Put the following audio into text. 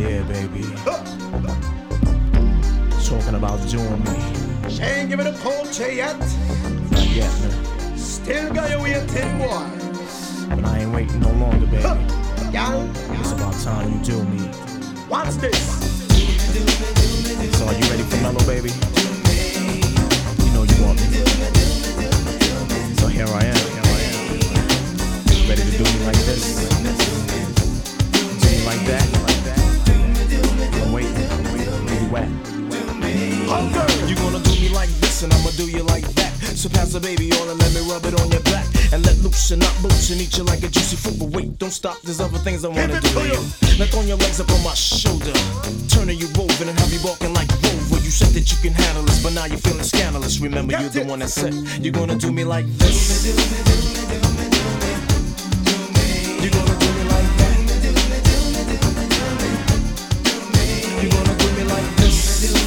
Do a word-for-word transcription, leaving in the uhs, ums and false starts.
Yeah, baby. Talking about doing me. She ain't giving a cold chair yet. Not yet, man. Still got you waiting, boy. But I ain't waiting no longer, baby. Y'all, It's about time you do me. what's this? So are you ready for Mellow, baby? You know you want me. So here I am. Here I am. Ready to do me like this? Do me like that? I'm waiting. Where you at? You gonna do me like this and I'ma do you like that. So pass the baby on and let me rub it on your back. And let loose and not loose and eat you like a juicy fruit. But wait, don't stop, there's other things I wanna do to you. Let on your legs up on my shoulder, turning you over and have you walking like Rover. You said that you can handle this, but now you're feeling scandalous. Remember, you're the one that said you're gonna do me like this.